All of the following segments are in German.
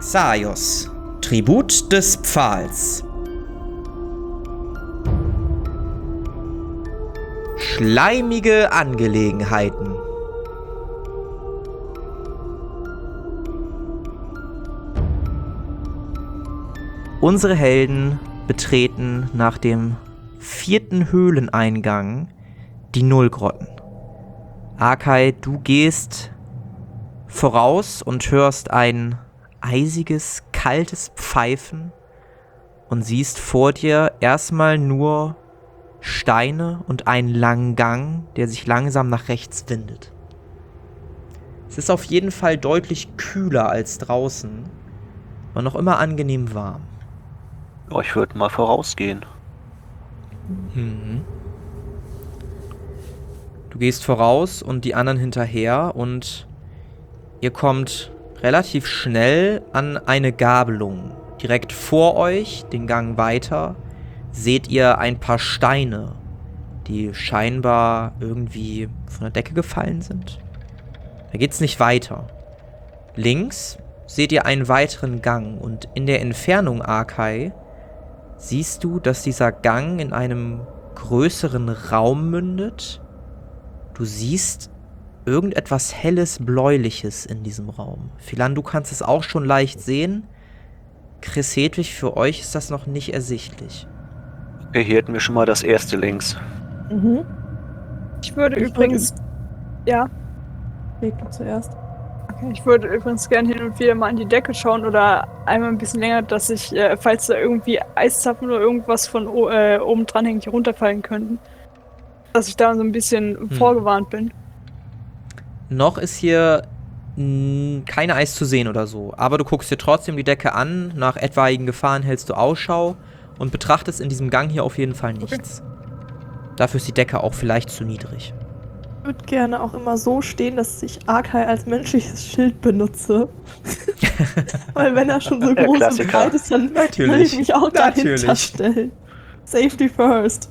Xaios, Tribut des Pfahls. Schleimige Angelegenheiten. Unsere Helden betreten nach dem 4. Höhleneingang die Nullgrotten. Akai, du gehst voraus und hörst ein eisiges, kaltes Pfeifen und siehst vor dir erstmal nur Steine und einen langen Gang, der sich langsam nach rechts windet. Es ist auf jeden Fall deutlich kühler als draußen, aber noch immer angenehm warm. Oh, ich würde mal vorausgehen. Du gehst voraus und die anderen hinterher und ihr kommt relativ schnell an eine Gabelung. Direkt vor euch, den Gang weiter, seht ihr ein paar Steine, die scheinbar irgendwie von der Decke gefallen sind. Da geht's nicht weiter. Links seht ihr einen weiteren Gang und in der Entfernung, Akai, siehst du, dass dieser Gang in einem größeren Raum mündet. Du siehst irgendetwas Helles, Bläuliches in diesem Raum. Philan, du kannst es auch schon leicht sehen. Chris Hedwig, für euch ist das noch nicht ersichtlich. Okay, hier hätten wir schon mal das erste links. Ich würde übrigens... Ja? Leg du zuerst. Okay, ich würde übrigens gerne hin und wieder mal an die Decke schauen oder einmal ein bisschen länger, dass ich, falls da irgendwie Eiszapfen oder irgendwas von oben dran hängt, die runterfallen könnten. Dass ich da so ein bisschen vorgewarnt bin. Noch ist hier kein Eis zu sehen oder so, aber du guckst dir trotzdem die Decke an, nach etwaigen Gefahren hältst du Ausschau und betrachtest in diesem Gang hier auf jeden Fall nichts. Dafür ist die Decke auch vielleicht zu niedrig. Ich würde gerne auch immer so stehen, dass ich Akai als menschliches Schild benutze. Weil wenn er schon so groß und breit ist, dann will ich mich auch dahinter stellen. Safety first.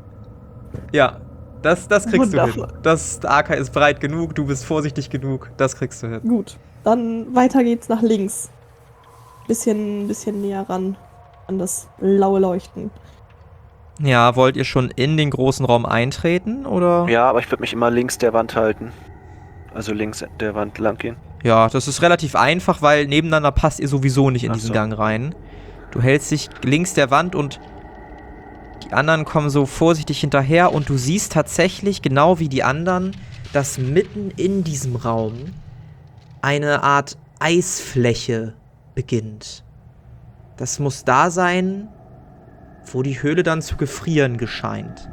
Ja, das kriegst Wundervoll. du hin. Das Akai ist breit genug, du bist vorsichtig genug, das kriegst du hin. Gut, dann weiter geht's nach links. Bisschen näher ran an das laue Leuchten. Ja, wollt ihr schon in den großen Raum eintreten, oder? Ja, aber ich würde mich immer links der Wand halten. Also links der Wand lang gehen. Ja, das ist relativ einfach, weil nebeneinander passt ihr sowieso nicht in diesen Gang rein. Du hältst dich links der Wand und die anderen kommen so vorsichtig hinterher und du siehst tatsächlich, genau wie die anderen, dass mitten in diesem Raum eine Art Eisfläche beginnt. Das muss da sein, wo die Höhle dann zu gefrieren gescheint.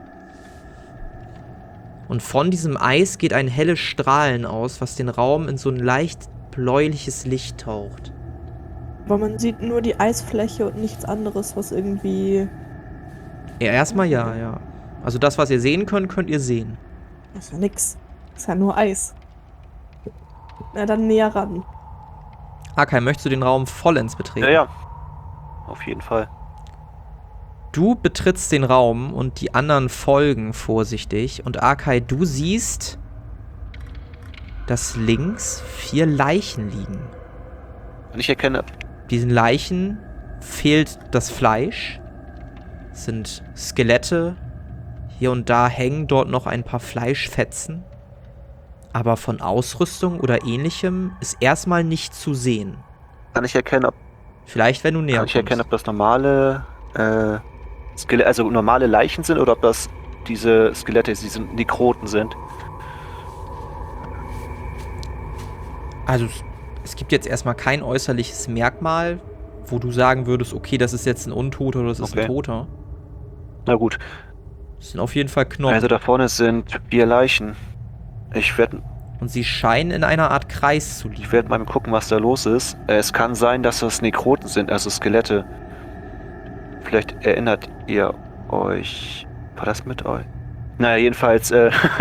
Und von diesem Eis geht ein helles Strahlen aus, was den Raum in so ein leicht bläuliches Licht taucht. Aber man sieht nur die Eisfläche und nichts anderes, was irgendwie... Ja, erstmal ja. Also das, was ihr sehen könnt, könnt ihr sehen. Das ist ja nix. Das ist ja nur Eis. Na, dann näher ran. Akai, möchtest du den Raum vollends betreten? Ja. Auf jeden Fall. Du betrittst den Raum und die anderen folgen vorsichtig. Und Akai, du siehst, dass links 4 Leichen liegen. Und ich erkenne... Diesen Leichen fehlt das Fleisch. Es sind Skelette. Hier und da hängen dort noch ein paar Fleischfetzen. Aber von Ausrüstung oder ähnlichem ist erstmal nicht zu sehen. Kann ich erkennen, ob... Vielleicht, wenn du näher kommst. Kann ich erkennen, ob das normale... also normale Leichen sind oder ob das diese Skelette, diese Nekroten sind. Also es gibt jetzt erstmal kein äußerliches Merkmal, wo du sagen würdest, okay, das ist jetzt ein Untoter oder das ist ein Toter. Na gut. Das sind auf jeden Fall Knochen. Also da vorne sind 4 Leichen. Und sie scheinen in einer Art Kreis zu liegen. Ich werde mal gucken, was da los ist. Es kann sein, dass das Nekroten sind, also Skelette. Vielleicht erinnert ihr euch... War das mit euch? Naja, jedenfalls...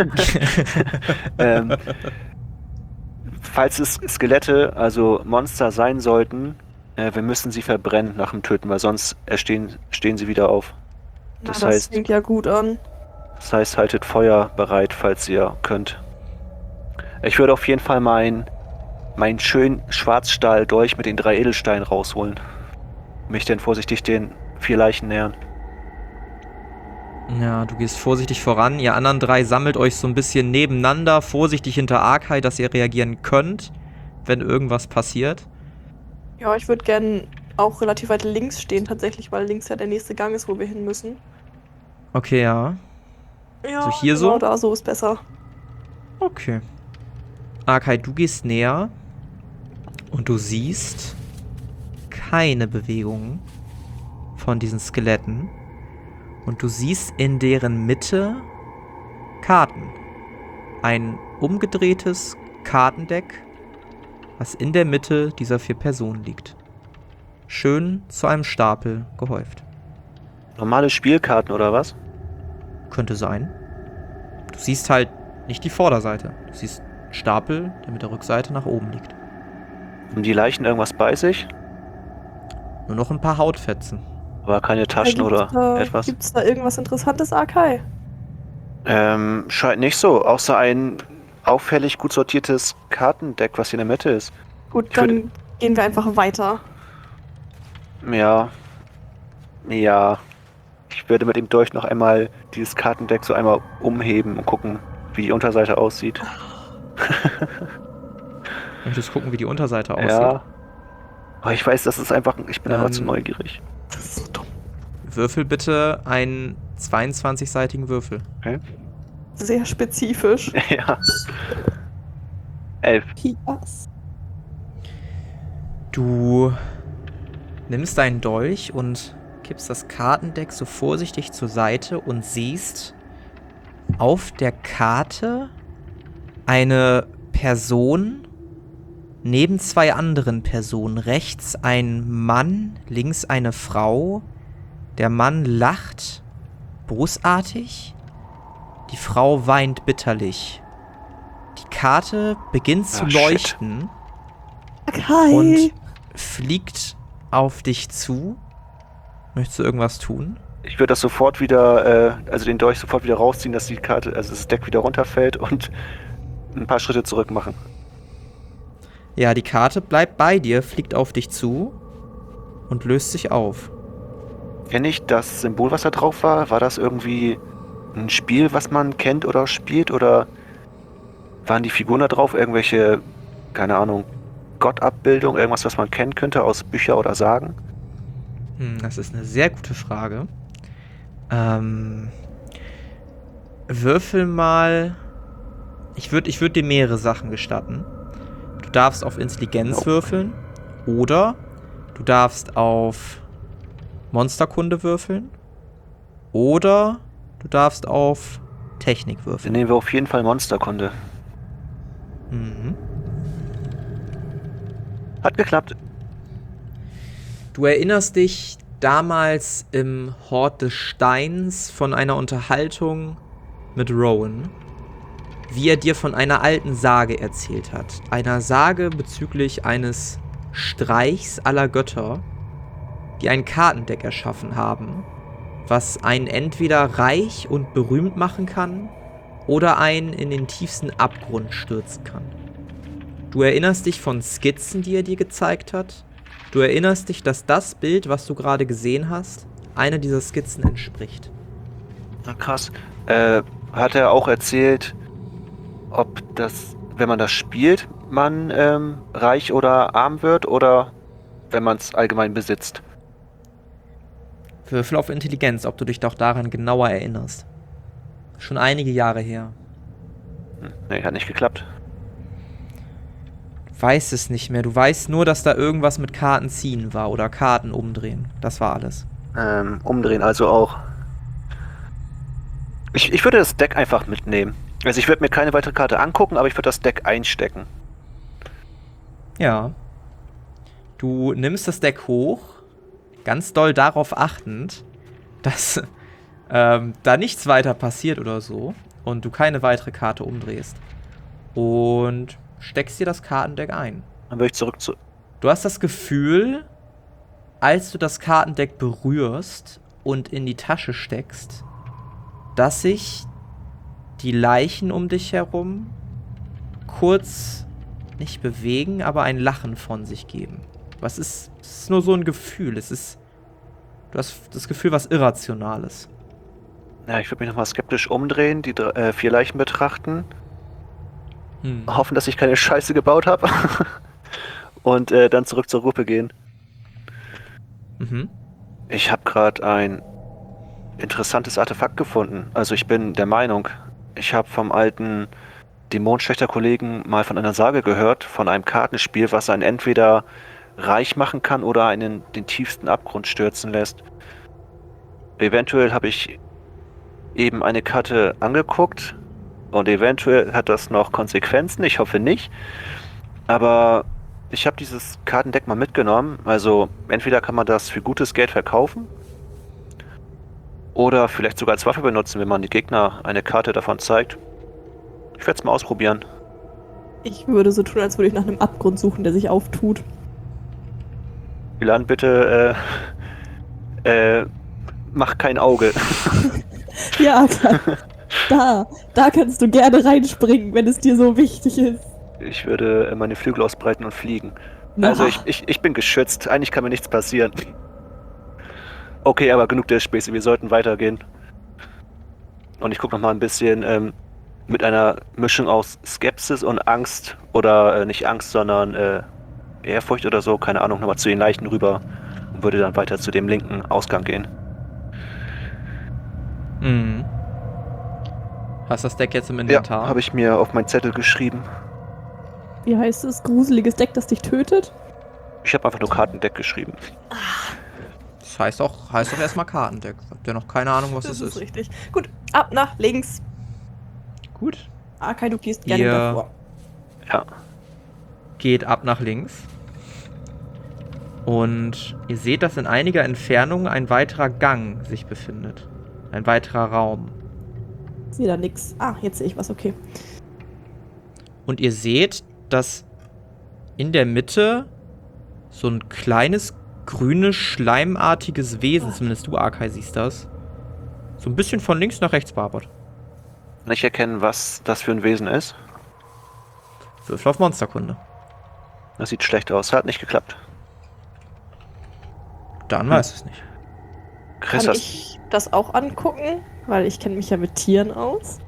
falls es Skelette, also Monster sein sollten, wir müssen sie verbrennen nach dem Töten, weil sonst stehen sie wieder auf. Das heißt, fängt ja gut an. Das heißt, haltet Feuer bereit, falls ihr könnt. Ich würde auf jeden Fall mein meinen schönen Schwarzstahldolch mit den 3 Edelsteinen rausholen. Mich dann vorsichtig den 4 Leichen nähern. Ja, du gehst vorsichtig voran. Ihr anderen 3 sammelt euch so ein bisschen nebeneinander, vorsichtig hinter Arkai, dass ihr reagieren könnt, wenn irgendwas passiert. Ja, ich würde gerne auch relativ weit links stehen tatsächlich, weil links ja der nächste Gang ist, wo wir hin müssen. Okay, ja. Ja, so hier genau so? Da so ist besser. Okay. Arkai, du gehst näher und du siehst keine Bewegung von diesen Skeletten. Und du siehst in deren Mitte Karten. Ein umgedrehtes Kartendeck, was in der Mitte dieser 4 Personen liegt. Schön zu einem Stapel gehäuft. Normale Spielkarten oder was? Könnte sein. Du siehst halt nicht die Vorderseite. Du siehst einen Stapel, der mit der Rückseite nach oben liegt. Haben die Leichen irgendwas bei sich? Nur noch ein paar Hautfetzen. Aber keine Taschen oder etwas? Gibt's da irgendwas Interessantes, Arkai? Scheint nicht so. Außer ein auffällig gut sortiertes Kartendeck, was hier in der Mitte ist. Gut, dann gehen wir einfach weiter. Ja. Ja. Ich würde mit dem Dolch noch einmal dieses Kartendeck so einmal umheben und gucken, wie die Unterseite aussieht. Möchtest gucken, wie die Unterseite aussieht? Ja. Aber ich weiß, das ist einfach... Ich bin einfach zu neugierig. Das ist so dumm. Würfel bitte einen 22-seitigen Würfel. Okay. Sehr spezifisch. Ja. 11. Yes. Du nimmst deinen Dolch und kippst das Kartendeck so vorsichtig zur Seite und siehst auf der Karte eine Person neben 2 anderen Personen. Rechts ein Mann, links eine Frau. Der Mann lacht bosartig. Die Frau weint bitterlich. Die Karte beginnt zu leuchten und fliegt auf dich zu. Möchtest du irgendwas tun? Ich würde das sofort wieder, also den Dolch sofort wieder rausziehen, dass die Karte, also das Deck wieder runterfällt und ein paar Schritte zurück machen. Ja, die Karte bleibt bei dir, fliegt auf dich zu und löst sich auf. Kenne ich das Symbol, was da drauf war? War das irgendwie ein Spiel, was man kennt oder spielt? Oder waren die Figuren da drauf irgendwelche, keine Ahnung, Gottabbildung, irgendwas, was man kennen könnte aus Büchern oder Sagen? Das ist eine sehr gute Frage. Würfel mal. Ich würd dir mehrere Sachen gestatten. Du darfst auf Intelligenz würfeln. Oder du darfst auf Monsterkunde würfeln. Oder du darfst auf Technik Dann würfeln. nehmen wir auf jeden Fall Monsterkunde. Mhm. Hat geklappt. Du erinnerst dich damals im Hort des Steins von einer Unterhaltung mit Rowan, wie er dir von einer alten Sage erzählt hat. Einer Sage bezüglich eines Streichs aller Götter, die ein Kartendeck erschaffen haben, was einen entweder reich und berühmt machen kann oder einen in den tiefsten Abgrund stürzen kann. Du erinnerst dich von Skizzen, die er dir gezeigt hat. Du erinnerst dich, dass das Bild, was du gerade gesehen hast, einer dieser Skizzen entspricht. Na krass. Hat er auch erzählt, ob das, wenn man das spielt, man reich oder arm wird oder wenn man es allgemein besitzt? Würfel auf Intelligenz, ob du dich doch daran genauer erinnerst. Schon einige Jahre her. Nee, hat nicht geklappt. Du weißt es nicht mehr. Du weißt nur, dass da irgendwas mit Karten ziehen war oder Karten umdrehen. Das war alles. Umdrehen also auch. Ich würde das Deck einfach mitnehmen. Also ich würde mir keine weitere Karte angucken, aber ich würde das Deck einstecken. Ja. Du nimmst das Deck hoch, ganz doll darauf achtend, dass da nichts weiter passiert oder so und du keine weitere Karte umdrehst. Und steckst dir das Kartendeck ein. Dann würde ich zurück zu... Du hast das Gefühl, als du das Kartendeck berührst und in die Tasche steckst, dass sich die Leichen um dich herum kurz nicht bewegen, aber ein Lachen von sich geben. Es ist nur so ein Gefühl. Du hast das Gefühl, was Irrationales. Ja, ich würde mich nochmal skeptisch umdrehen, die 4 Leichen betrachten. Hoffen, dass ich keine Scheiße gebaut habe. Und dann zurück zur Gruppe gehen. Mhm. Ich habe gerade ein interessantes Artefakt gefunden. Also ich bin der Meinung, ich habe vom alten Dämonenschächter-Kollegen mal von einer Sage gehört, von einem Kartenspiel, was einen entweder reich machen kann oder einen den tiefsten Abgrund stürzen lässt. Eventuell habe ich eben eine Karte angeguckt und eventuell hat das noch Konsequenzen, ich hoffe nicht. Aber ich habe dieses Kartendeck mal mitgenommen, also entweder kann man das für gutes Geld verkaufen oder vielleicht sogar als Waffe benutzen, wenn man die Gegner eine Karte davon zeigt. Ich werde es mal ausprobieren. Ich würde so tun, als würde ich nach einem Abgrund suchen, der sich auftut. Milan, bitte mach kein Auge. Ja, da kannst du gerne reinspringen, wenn es dir so wichtig ist. Ich würde meine Flügel ausbreiten und fliegen. Na. Also ich bin geschützt. Eigentlich kann mir nichts passieren. Okay, aber genug der Späße. Wir sollten weitergehen. Und ich gucke noch mal ein bisschen mit einer Mischung aus Skepsis und Angst. Oder nicht Angst, sondern Ehrfurcht oder so. Keine Ahnung, nochmal zu den Leichen rüber. Und würde dann weiter zu dem linken Ausgang gehen. Mhm. Hast das Deck jetzt im Inventar? Ja, habe ich mir auf meinen Zettel geschrieben. Wie heißt es? Gruseliges Deck, das dich tötet? Ich habe einfach nur Kartendeck geschrieben. Das heißt auch erstmal Kartendeck. Habt ihr noch keine Ahnung, was das ist? Das ist richtig. Gut, ab nach links. Gut. Akai, du gehst gerne davor. Ja. Geht ab nach links. Und ihr seht, dass in einiger Entfernung ein weiterer Gang sich befindet. Ein weiterer Raum. Ich sehe da nix. Ah, jetzt sehe ich was, okay. Und ihr seht, dass in der Mitte so ein kleines, grünes, schleimartiges Wesen, zumindest du, Akai, siehst das, so ein bisschen von links nach rechts wabert. Kann ich erkennen, was das für ein Wesen ist? Würfel auf Monsterkunde. Das sieht schlecht aus. Hat nicht geklappt. Dann weiß es nicht. Chris, Kann ich das auch angucken? Weil ich kenne mich ja mit Tieren aus.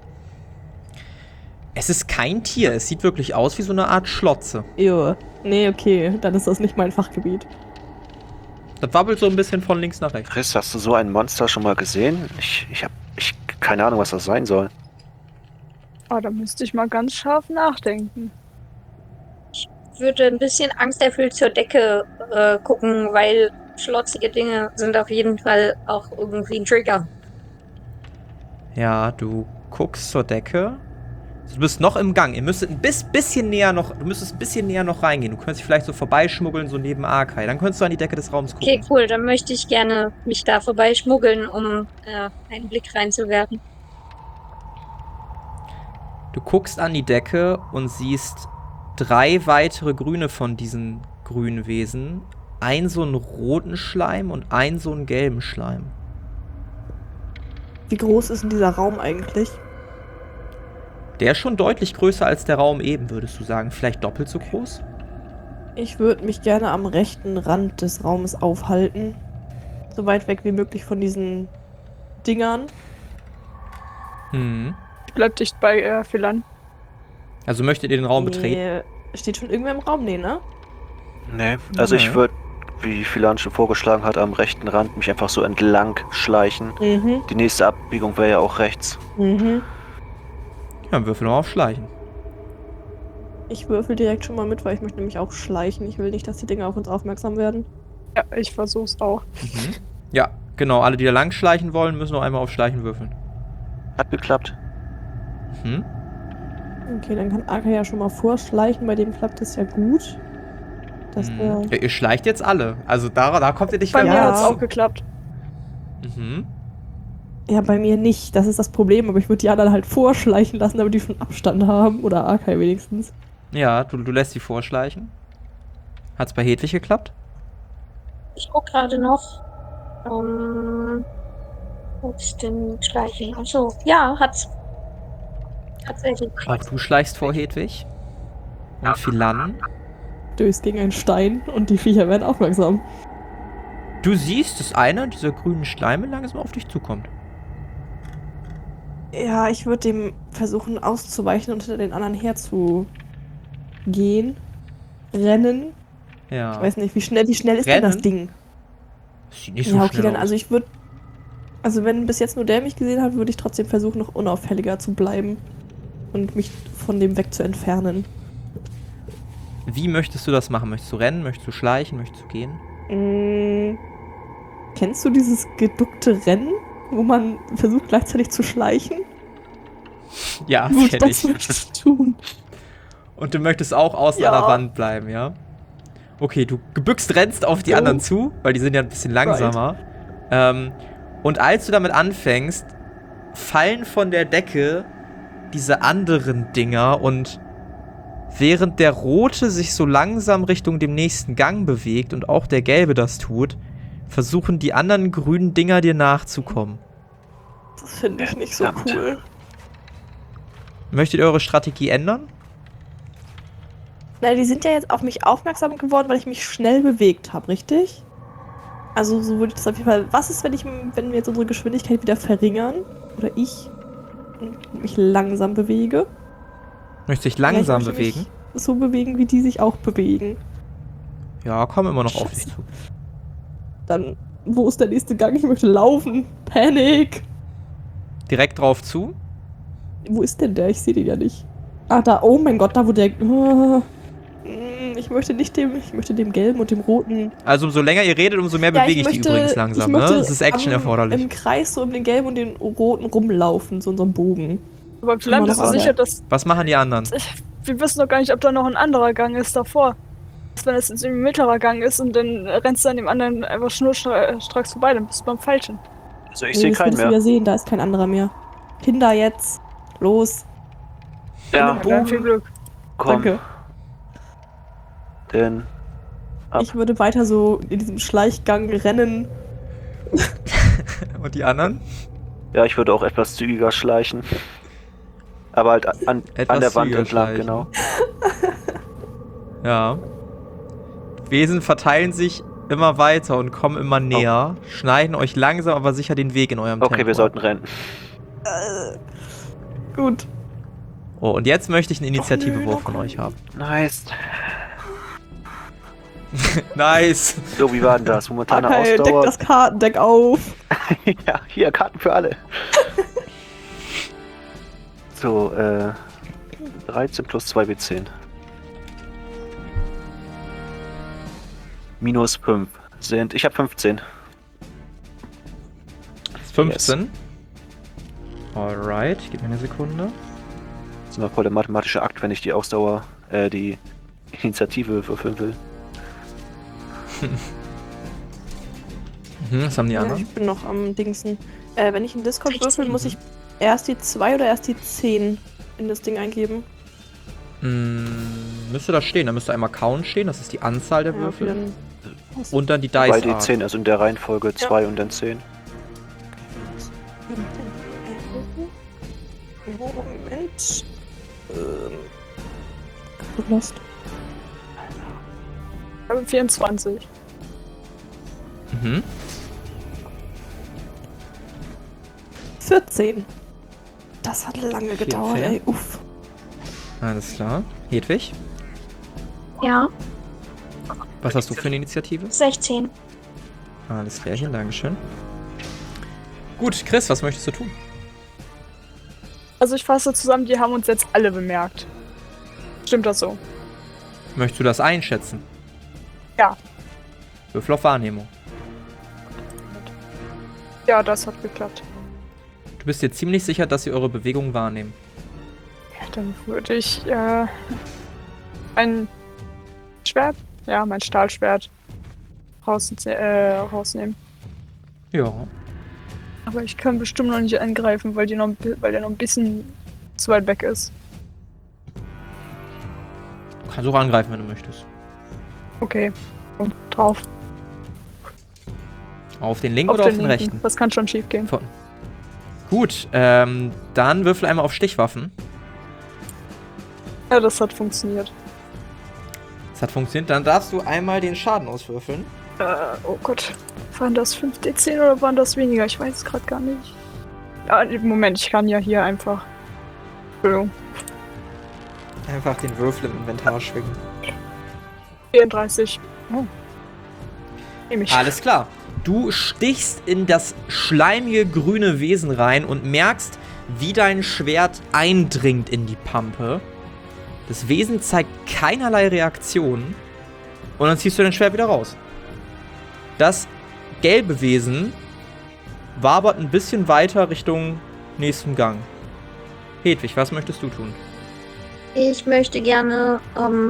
Es ist kein Tier. Es sieht wirklich aus wie so eine Art Schlotze. Jo. Nee, okay. Dann ist das nicht mein Fachgebiet. Das wabbelt so ein bisschen von links nach rechts. Chris, hast du so ein Monster schon mal gesehen? Ich hab keine Ahnung, was das sein soll. Oh, da müsste ich mal ganz scharf nachdenken. Ich würde ein bisschen angsterfüllt zur Decke gucken, weil schlotzige Dinge sind auf jeden Fall auch irgendwie ein Trigger. Ja, du guckst zur Decke. Du bist noch im Gang. Ihr müsstet du müsstest ein bisschen näher noch reingehen. Du könntest dich vielleicht so vorbeischmuggeln, so neben Akai. Dann könntest du an die Decke des Raums gucken. Okay, cool. Dann möchte ich gerne mich da vorbeischmuggeln, um einen Blick reinzuwerfen. Du guckst an die Decke und siehst 3 weitere Grüne von diesen grünen Wesen. Ein so einen roten Schleim und ein so einen gelben Schleim. Wie groß ist denn dieser Raum eigentlich? Der ist schon deutlich größer als der Raum eben, würdest du sagen. Vielleicht doppelt so groß? Ich würde mich gerne am rechten Rand des Raumes aufhalten. So weit weg wie möglich von diesen Dingern. Bleib dicht bei Philan. Also möchtet ihr den Raum betreten? Steht schon irgendwer im Raum? Nee, ne? Nee, also ich würde, wie Philan schon vorgeschlagen hat, am rechten Rand mich einfach so entlang schleichen. Mhm. Die nächste Abbiegung wäre ja auch rechts. Mhm. Ja, dann würfel mal auf Schleichen. Ich würfel direkt schon mal mit, weil ich möchte nämlich auch schleichen. Ich will nicht, dass die Dinger auf uns aufmerksam werden. Ja, ich versuch's auch. Ja, genau. Alle, die da lang schleichen wollen, müssen noch einmal auf Schleichen würfeln. Hat geklappt. Okay, dann kann Akai ja schon mal vorschleichen. Bei dem klappt das ja gut. Ja, ihr schleicht jetzt alle. Also da kommt ihr nicht Bei mehr mir Ja. hat's auch geklappt. Ja, bei mir nicht. Das ist das Problem. Aber ich würde die anderen halt vorschleichen lassen, damit die schon Abstand haben. Oder Akai wenigstens. Ja, du lässt sie vorschleichen. Hat's bei Hedwig geklappt? Ich gucke gerade noch. Wo ist denn Schleichen? Achso, ja, hat's. Tatsächlich. Auch du schleichst vor Hedwig. Und Philan? Stößt gegen einen Stein und die Viecher werden aufmerksam. Du siehst, dass einer dieser grünen Schleime langsam auf dich zukommt. Ja, ich würde dem versuchen auszuweichen und hinter den anderen herzugehen. Rennen. Ja. Ich weiß nicht, wie schnell ist denn das Ding? Das sieht nicht so schnell dann, aus. also ich würde. Also wenn bis jetzt nur der mich gesehen hat, würde ich trotzdem versuchen, noch unauffälliger zu bleiben. Und mich von dem weg zu entfernen. Wie möchtest du das machen? Möchtest du rennen? Möchtest du schleichen? Möchtest du gehen? Kennst du dieses geduckte Rennen, wo man versucht gleichzeitig zu schleichen? Ja, Gut, kenn das ich. möchtest du tun. Und du möchtest auch außen an der Wand bleiben, ja? Okay, du gebückst rennst auf die anderen zu, weil die sind ja ein bisschen langsamer. Right. Und als du damit anfängst, fallen von der Decke diese anderen Dinger und während der rote sich so langsam Richtung dem nächsten Gang bewegt und auch der gelbe das tut, versuchen die anderen grünen Dinger dir nachzukommen. Das finde ich nicht so cool. Möchtet ihr eure Strategie ändern? Na, die sind ja jetzt auf mich aufmerksam geworden, weil ich mich schnell bewegt habe, richtig? Also so würde ich das auf jeden Fall... Was ist, wenn wir jetzt unsere Geschwindigkeit wieder verringern? Oder ich mich langsam bewege? Möchtest du dich langsam bewegen? Mich so bewegen, wie die sich auch bewegen. Ja, komm immer noch auf dich zu. Dann, wo ist der nächste Gang? Ich möchte laufen. Panik! Direkt drauf zu? Wo ist denn der? Ich sehe den ja nicht. Ah, da. Oh mein Gott, da wo der... Ich möchte dem gelben und dem roten... Also umso länger ihr redet, umso mehr bewege ich die übrigens langsam, ne? Das ist Action erforderlich. Im Kreis so um den gelben und den roten rumlaufen, so in so einem Bogen. Aber vielleicht bist du sicher, dass... Was machen die anderen? Wir wissen doch gar nicht, ob da noch ein anderer Gang ist davor. Wenn es jetzt ein mittlerer Gang ist und dann rennst du an dem anderen einfach schnurstracks vorbei, dann bist du beim Falschen. Also ich sehe keinen mehr. Wir sehen, da ist kein anderer mehr. Kinder jetzt. Los. Ja, viel Glück. Komm. Danke. Denn ich würde weiter so in diesem Schleichgang rennen. Und die anderen? Ja, ich würde auch etwas zügiger schleichen. Aber halt an der Wand entlang, genau. Ja. Wesen verteilen sich immer weiter und kommen immer näher, schneiden euch langsam aber sicher den Weg in eurem Tempo. Okay, wir sollten rennen. Gut. Oh, und jetzt möchte ich einen Initiativewurf von euch haben. Nice. Nice. So, wie war denn das? Momentane Okay, Ausdauer. deck das Kartendeck auf. Ja, hier, Karten für alle. So, 13 plus 2 W10. Minus 5 sind... Ich habe 15. 15? Yes. Alright, gib mir eine Sekunde. Das ist immer voll der mathematische Akt, wenn ich die Ausdauer, die Initiative würfeln will. Was haben die anderen? Ich bin noch am Dingsen. Wenn ich in Discord würfel, muss ich erst die 2 oder erst die 10 in das Ding eingeben? Müsste da stehen. Da müsste einmal Count stehen, das ist die Anzahl der Würfel. Okay, und dann die Dice Bei die 10, also in der Reihenfolge 2 und dann 10. Moment. Lost. Ich habe 24. Mhm. 14. Das hat lange gedauert, ey. Uff. Alles klar. Hedwig? Ja. Was hast du für eine Initiative? 16. Alles klärchen, Dankeschön. Gut, Chris, was möchtest du tun? Also ich fasse zusammen, die haben uns jetzt alle bemerkt. Stimmt das so? Möchtest du das einschätzen? Ja. Würfel auf Wahrnehmung. Ja, das hat geklappt. Du bist dir ziemlich sicher, dass sie eure Bewegungen wahrnehmen. Ja, dann würde ich ein Schwert, ja, mein Stahlschwert rausnehmen. Ja. Aber ich kann bestimmt noch nicht angreifen, weil der noch ein bisschen zu weit weg ist. Du kannst auch angreifen, wenn du möchtest. Okay. Und drauf. Auf den linken oder auf den rechten? Das kann schon schief gehen. Gut, dann würfel einmal auf Stichwaffen. Ja, das hat funktioniert. Das hat funktioniert. Dann darfst du einmal den Schaden auswürfeln. Oh Gott. Waren das 5d10 oder waren das weniger? Ich weiß es gerade gar nicht. Moment, ich kann ja hier einfach... Entschuldigung. Einfach den Würfel im Inventar schwingen. 34. Oh. Nehm ich. Alles klar. Du stichst in das schleimige grüne Wesen rein und merkst, wie dein Schwert eindringt in die Pampe. Das Wesen zeigt keinerlei Reaktion. Und dann ziehst du dein Schwert wieder raus. Das gelbe Wesen wabert ein bisschen weiter Richtung nächsten Gang. Hedwig, was möchtest du tun? Ich möchte gerne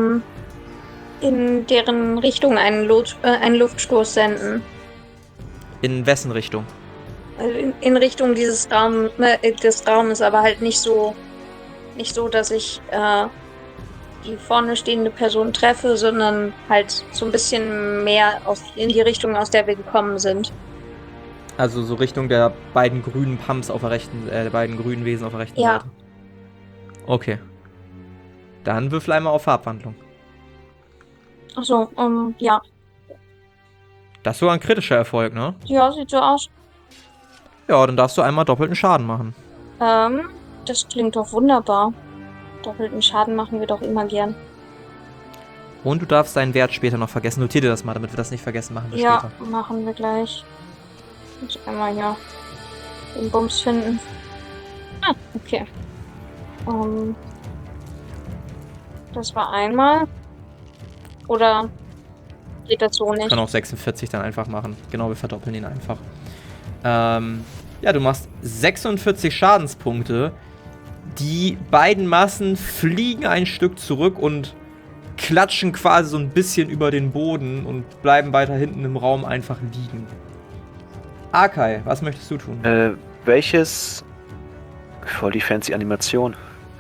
in deren Richtung einen Luftstoß senden. In wessen Richtung? In Richtung des Raumes, aber halt nicht so, dass ich die vorne stehende Person treffe, sondern halt so ein bisschen mehr in die Richtung, aus der wir gekommen sind. Also so Richtung der beiden grünen Pumps auf der rechten, der beiden grünen Wesen auf der rechten Seite. Okay. Dann würfel einmal auf Farbwandlung. Achso, ja. Das ist sogar ein kritischer Erfolg, ne? Ja, sieht so aus. Ja, dann darfst du einmal doppelten Schaden machen. Das klingt doch wunderbar. Doppelten Schaden machen wir doch immer gern. Und du darfst deinen Wert später noch vergessen. Notier dir das mal, damit wir das nicht vergessen, machen wir ja, später. Ja, machen wir gleich. Ich muss einmal hier den Bums finden. Ah, okay. Das war einmal. Oder geht das so nicht? Ich kann auch 46 dann einfach machen. Genau, wir verdoppeln ihn einfach. Ja, du machst 46 Schadenspunkte. Die beiden Massen fliegen ein Stück zurück und klatschen quasi so ein bisschen über den Boden und bleiben weiter hinten im Raum einfach liegen. Akai, was möchtest du tun? Welches... Voll die fancy Animation.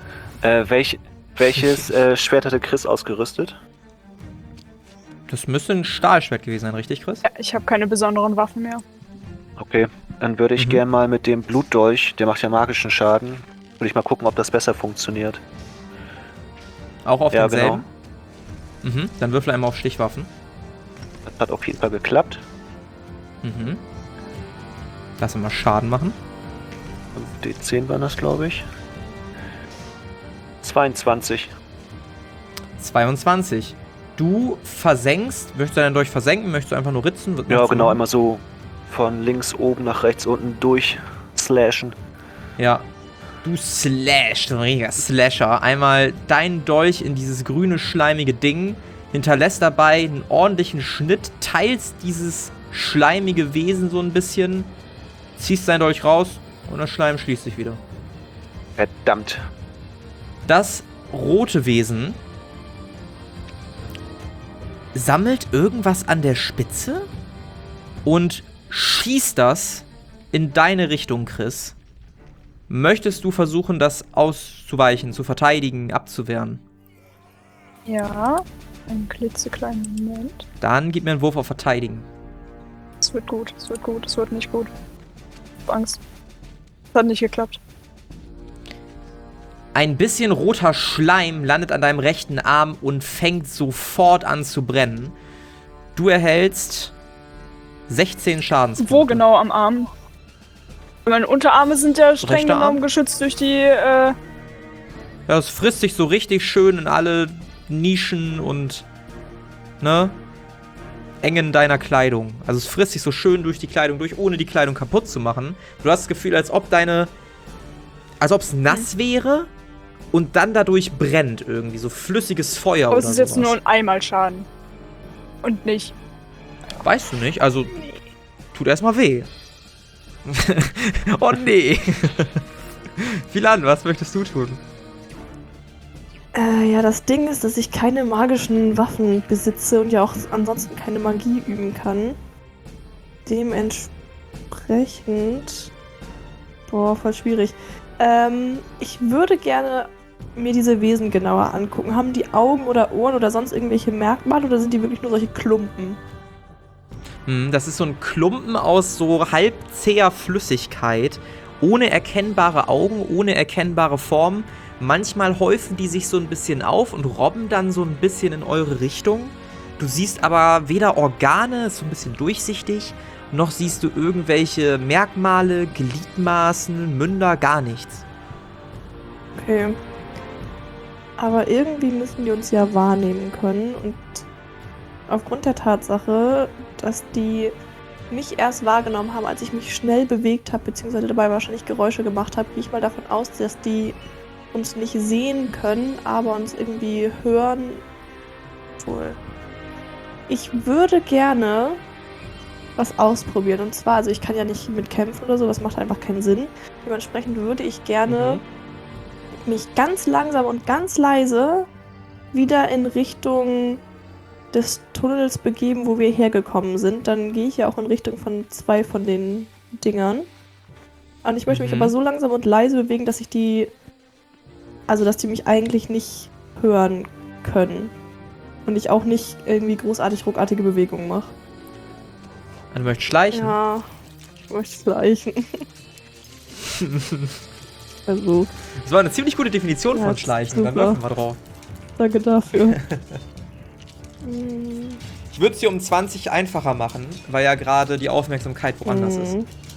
Welches Schwert hatte Chris ausgerüstet? Das müsste ein Stahlschwert gewesen sein, richtig, Chris? Ja, ich habe keine besonderen Waffen mehr. Okay, dann würde ich gern mal mit dem Blutdolch, der macht ja magischen Schaden, würde ich mal gucken, ob das besser funktioniert. Auch auf denselben? Genau. Dann würfel einmal auf Stichwaffen. Das hat auf jeden Fall geklappt. Lass mal Schaden machen. D10 waren das, glaube ich. 22. 22. Du versenkst, möchtest du deinen Dolch versenken, möchtest du einfach nur ritzen? Ja, genau, einmal so von links oben nach rechts unten durch slashen. Ja. Du slashst, ein richtiger Slasher. Einmal deinen Dolch in dieses grüne, schleimige Ding, hinterlässt dabei einen ordentlichen Schnitt, teilst dieses schleimige Wesen so ein bisschen, ziehst deinen Dolch raus und das Schleim schließt sich wieder. Verdammt. Das rote Wesen sammelt irgendwas an der Spitze und schießt das in deine Richtung, Chris. Möchtest du versuchen, das auszuweichen, zu verteidigen, abzuwehren? Ja, einen klitzekleinen Moment. Dann gib mir einen Wurf auf Verteidigen. Es wird gut, es wird gut, es wird nicht gut. Ich hab Angst. Es hat nicht geklappt. Ein bisschen roter Schleim landet an deinem rechten Arm und fängt sofort an zu brennen. Du erhältst 16 Schadenspunkte. Wo genau am Arm? Meine Unterarme sind ja streng Rechter genommen Arm? geschützt durch die, Ja, es frisst sich so richtig schön in alle Nischen und, ne, Engen deiner Kleidung. Also es frisst sich so schön durch die Kleidung durch, ohne die Kleidung kaputt zu machen. Du hast das Gefühl, als ob es nass wäre und dann dadurch brennt irgendwie, so flüssiges Feuer aber oder es ist jetzt sowas. nur ein Einmalschaden. Und nicht. Weißt du nicht, also tut erstmal weh. Oh nee. Philan, was möchtest du tun? Ja, das Ding ist, dass ich keine magischen Waffen besitze und ja auch ansonsten keine Magie üben kann. Dementsprechend... Boah, voll schwierig. Ich würde gerne mir diese Wesen genauer angucken. Haben die Augen oder Ohren oder sonst irgendwelche Merkmale oder sind die wirklich nur solche Klumpen? Das ist so ein Klumpen aus so halb zäher Flüssigkeit, ohne erkennbare Augen, ohne erkennbare Form. Manchmal häufen die sich so ein bisschen auf und robben dann so ein bisschen in eure Richtung. Du siehst aber weder Organe, ist so ein bisschen durchsichtig, noch siehst du irgendwelche Merkmale, Gliedmaßen, Münder, gar nichts. Okay. Aber irgendwie müssen die uns ja wahrnehmen können. Und aufgrund der Tatsache, dass die mich erst wahrgenommen haben, als ich mich schnell bewegt habe, beziehungsweise dabei wahrscheinlich Geräusche gemacht habe, gehe ich mal davon aus, dass die uns nicht sehen können, aber uns irgendwie hören. Wohl. Ich würde gerne was ausprobieren. Und zwar, also ich kann ja nicht mit kämpfen oder so, das macht einfach keinen Sinn. Dementsprechend würde ich gerne mich ganz langsam und ganz leise wieder in Richtung des Tunnels begeben, wo wir hergekommen sind. Dann gehe ich ja auch in Richtung von 2 von den Dingern. Und ich möchte mich aber so langsam und leise bewegen, dass ich die, also dass die mich eigentlich nicht hören können. Und ich auch nicht irgendwie großartig ruckartige Bewegungen mache. Du möchtest schleichen? Ja, ich möchte schleichen. Also. Das war eine ziemlich gute Definition von Schleichen, dann würfeln wir drauf. Danke dafür. Ich würde es dir um 20 einfacher machen, weil ja gerade die Aufmerksamkeit woanders ist.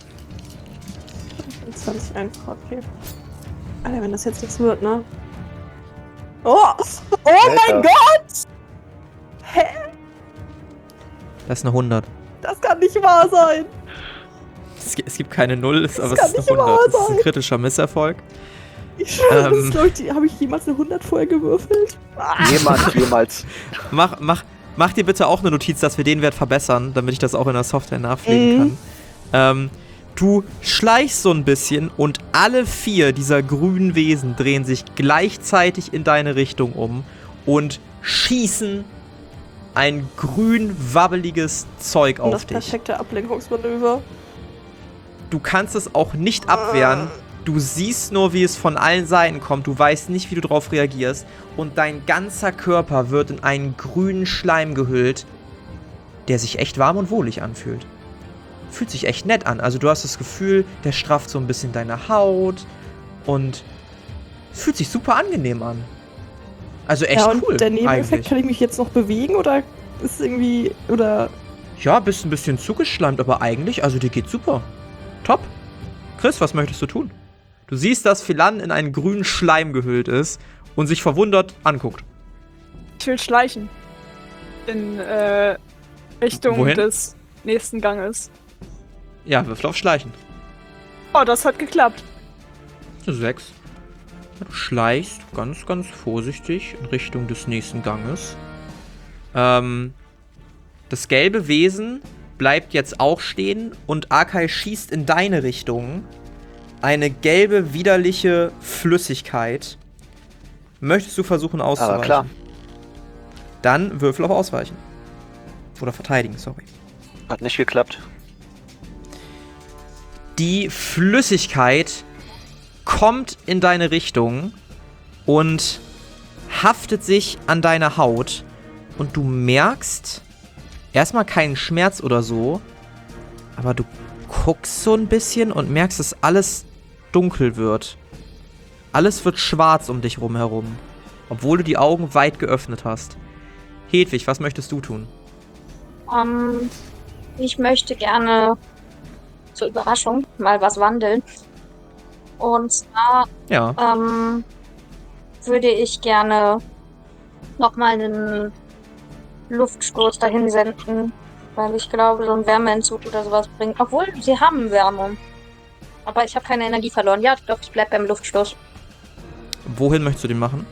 20 einfacher, okay. Alter, wenn das jetzt nichts wird, ne? Oh! Oh mein Gott! Hä? Das ist eine 100. Das kann nicht wahr sein! Es gibt keine 0, aber es ist eine 100. Das ist ein kritischer Misserfolg. Ich schwöre, das ist, glaub ich, habe ich jemals eine 100 vorher gewürfelt? Jemals. Mach dir bitte auch eine Notiz, dass wir den Wert verbessern, damit ich das auch in der Software nachpflegen kann. Du schleichst so ein bisschen und alle 4 dieser grünen Wesen drehen sich gleichzeitig in deine Richtung um und schießen ein grün wabbeliges Zeug auf dich. Das perfekte Ablenkungsmanöver. Du kannst es auch nicht abwehren. Du siehst nur, wie es von allen Seiten kommt. Du weißt nicht, wie du darauf reagierst. Und dein ganzer Körper wird in einen grünen Schleim gehüllt, der sich echt warm und wohlig anfühlt. Fühlt sich echt nett an. Also du hast das Gefühl, der strafft so ein bisschen deine Haut und fühlt sich super angenehm an. Also echt cool. Und der Nebeneffekt, kann ich mich jetzt noch bewegen oder ist irgendwie, oder? Ja, bist ein bisschen zugeschleimt, aber eigentlich, also dir geht's super. Top. Chris, was möchtest du tun? Du siehst, dass Philan in einen grünen Schleim gehüllt ist und sich verwundert anguckt. Ich will schleichen. In Richtung des nächsten Ganges. Ja, wirf auf Schleichen. Oh, das hat geklappt. 6. Du schleichst ganz, ganz vorsichtig in Richtung des nächsten Ganges. Das gelbe Wesen bleibt jetzt auch stehen und Akai schießt in deine Richtung eine gelbe, widerliche Flüssigkeit. Möchtest du versuchen auszuweichen? Aber klar. Dann würfel auf Ausweichen. Oder verteidigen, sorry. Hat nicht geklappt. Die Flüssigkeit kommt in deine Richtung und haftet sich an deiner Haut und du merkst erstmal keinen Schmerz oder so, aber du guckst so ein bisschen und merkst, dass alles dunkel wird. Alles wird schwarz um dich herum, obwohl du die Augen weit geöffnet hast. Hedwig, was möchtest du tun? Ich möchte gerne zur Überraschung mal was wandeln. Und zwar würde ich gerne nochmal einen Luftstoß dahin senden, weil ich glaube, so ein Wärmeentzug oder sowas bringt. Obwohl, sie haben Wärme. Aber ich habe keine Energie verloren. Ja, doch, ich bleib beim Luftstoß. Wohin möchtest du den machen?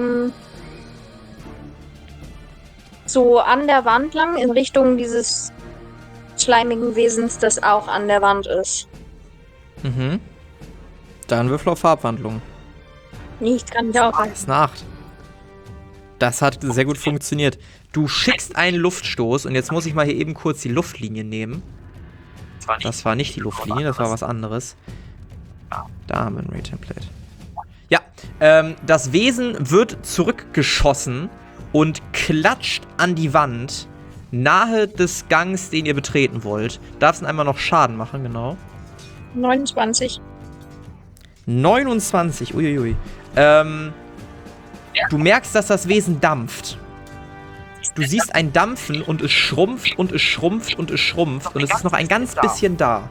So an der Wand lang, in Richtung dieses schleimigen Wesens, das auch an der Wand ist. Mhm. Dann würfel auf Farbwandlung. Nichts kann ich auch. Das ist eine 8. Das hat sehr gut funktioniert. Du schickst einen Luftstoß und jetzt muss ich mal hier eben kurz die Luftlinie nehmen. Das war nicht die Luftlinie, das war was anderes. Da haben wir ein Ray-Template. Ja, das Wesen wird zurückgeschossen und klatscht an die Wand nahe des Gangs, den ihr betreten wollt. Darfst du einmal noch Schaden machen, genau. 29. 29, uiuiui. Du merkst, dass das Wesen dampft. Du siehst ein Dampfen und es schrumpft und es schrumpft und es schrumpft und es ist noch ein ganz bisschen da.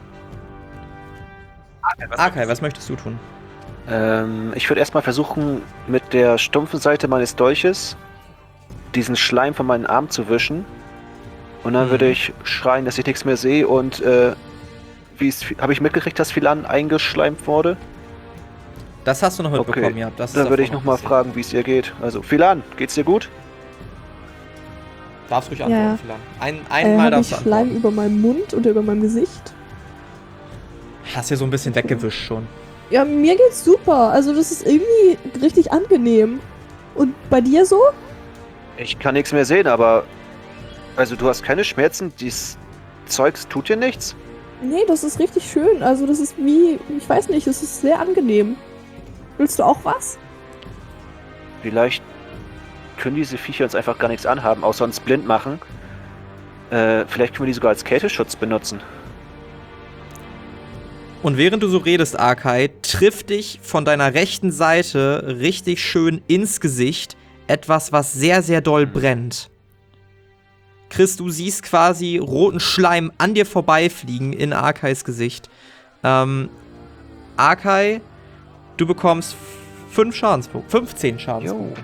Arkai, was möchtest du tun? Ich würde erstmal versuchen, mit der stumpfen Seite meines Dolches diesen Schleim von meinen Armen zu wischen. Und dann würde ich schreien, dass ich nichts mehr sehe und habe ich mitgekriegt, dass Philan eingeschleimt wurde? Das hast du noch mitbekommen, okay. Ja. Das dann würde ich nochmal fragen, wie es ihr geht. Also, Philan, geht's dir gut? Darfst ruhig antworten, Philan. Einmal darfst du antworten. Schleim über meinem Mund oder über meinem Gesicht? Hast ja so ein bisschen weggewischt schon. Ja, mir geht's super. Also das ist irgendwie richtig angenehm. Und bei dir so? Ich kann nichts mehr sehen, aber... Also du hast keine Schmerzen? Dieses Zeugs tut dir nichts? Nee, das ist richtig schön. Also das ist wie... Ich weiß nicht, das ist sehr angenehm. Willst du auch was? Vielleicht können diese Viecher uns einfach gar nichts anhaben, außer uns blind machen. Vielleicht können wir die sogar als Kälteschutz benutzen. Und während du so redest, Arkai, trifft dich von deiner rechten Seite richtig schön ins Gesicht etwas, was sehr, sehr doll brennt. Chris, du siehst quasi roten Schleim an dir vorbeifliegen in Arkais Gesicht. Arkai, du bekommst 15 Schadenspunkte.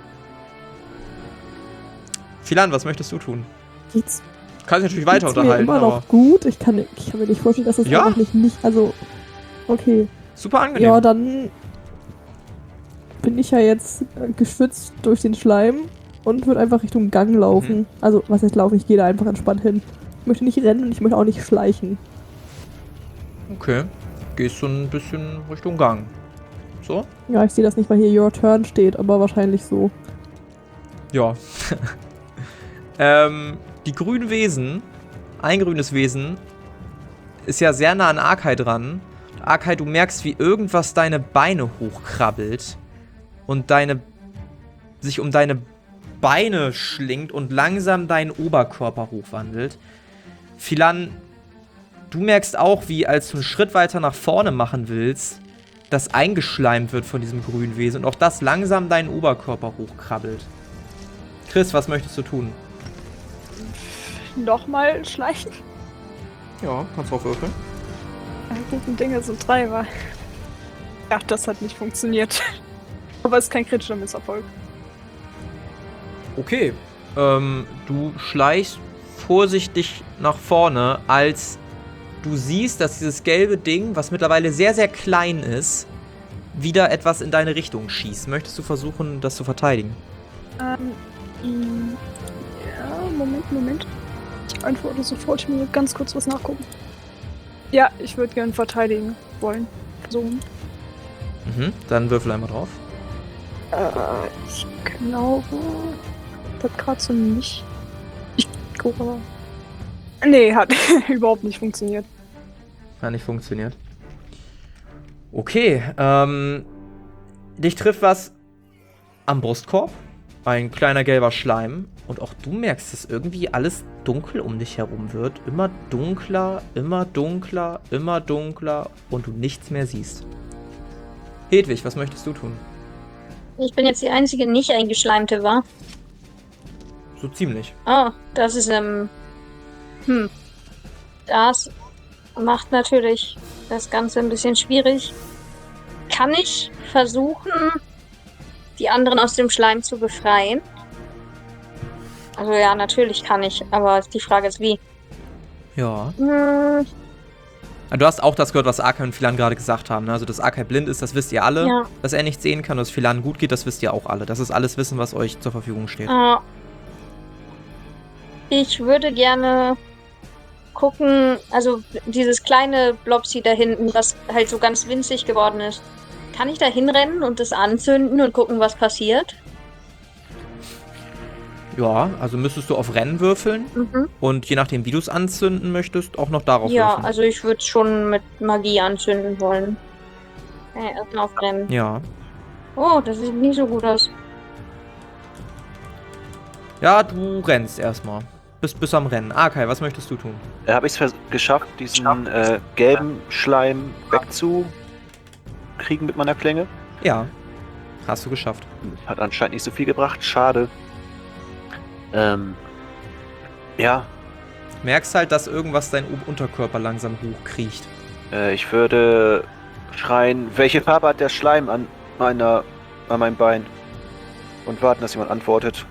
Philan, was möchtest du tun? Geht's? Du kannst dich natürlich weiter unterhalten. Mir immer noch gut. Ich kann mir nicht vorstellen, dass das eigentlich nicht... Also, okay. Super angenehm. Ja, dann bin ich ja jetzt geschützt durch den Schleim und würde einfach Richtung Gang laufen. Also, was heißt laufen? Ich gehe da einfach entspannt hin. Ich möchte nicht rennen und ich möchte auch nicht schleichen. Okay. Gehst du ein bisschen Richtung Gang. So? Ja, ich sehe das nicht, weil hier Your Turn steht, aber wahrscheinlich so. Ja. Die grünen Wesen, ein grünes Wesen, ist ja sehr nah an Arkai dran. Arkai, du merkst, wie irgendwas deine Beine hochkrabbelt und sich um deine Beine schlingt und langsam deinen Oberkörper hochwandelt. Philan, du merkst auch, wie, als du einen Schritt weiter nach vorne machen willst, das eingeschleimt wird von diesem grünen Wesen und auch das langsam deinen Oberkörper hochkrabbelt. Chris, was möchtest du tun? Nochmal schleichen? Ja, kannst du auch würfeln. Guten Dinge sind Treiber. Ach, das hat nicht funktioniert. Aber es ist kein kritischer Misserfolg. Okay. Du schleichst vorsichtig nach vorne, als du siehst, dass dieses gelbe Ding, was mittlerweile sehr, sehr klein ist, wieder etwas in deine Richtung schießt. Möchtest du versuchen, das zu verteidigen? Ja, Moment. Ich antworte sofort. Ich muss ganz kurz was nachgucken. Ja, ich würde gerne verteidigen wollen. Versuchen. Dann würfel einmal drauf. Ich glaube... Das hat gerade so nicht... Ich gucke mal. Nee, hat überhaupt nicht funktioniert. Hat nicht funktioniert. Okay, dich trifft was am Brustkorb. Ein kleiner gelber Schleim. Und auch du merkst, dass irgendwie alles dunkel um dich herum wird. Immer dunkler, immer dunkler, immer dunkler und du nichts mehr siehst. Hedwig, was möchtest du tun? Ich bin jetzt die einzige nicht eingeschleimte, wa? So ziemlich. Oh, das ist, Das macht natürlich das Ganze ein bisschen schwierig. Kann ich versuchen, die anderen aus dem Schleim zu befreien? Also ja, natürlich kann ich, aber die Frage ist wie. Ja. Du hast auch das gehört, was Arkai und Philan gerade gesagt haben. Ne? Also, dass Arkai blind ist, das wisst ihr alle. Ja. Dass er nicht sehen kann, dass Philan gut geht, das wisst ihr auch alle. Das ist alles Wissen, was euch zur Verfügung steht. Ich würde gerne gucken, also dieses kleine Blobsy da hinten, was halt so ganz winzig geworden ist. Kann ich da hinrennen und das anzünden und gucken, was passiert? Ja, also müsstest du auf Rennen würfeln und je nachdem, wie du es anzünden möchtest, auch noch darauf würfeln. Ja, also ich würde es schon mit Magie anzünden wollen. Erstmal auf Rennen. Ja. Oh, das sieht nicht so gut aus. Ja, du rennst erstmal. Bist am Rennen. Arkai, was möchtest du tun? Habe ich es geschafft, diesen gelben Schleim kriegen mit meiner Klinge? Ja, hast du geschafft. Hat anscheinend nicht so viel gebracht, schade. Ja. Merkst halt, dass irgendwas dein Unterkörper langsam hochkriecht. Ich würde schreien, welche Farbe hat der Schleim an meinem Bein? Und warten, dass jemand antwortet.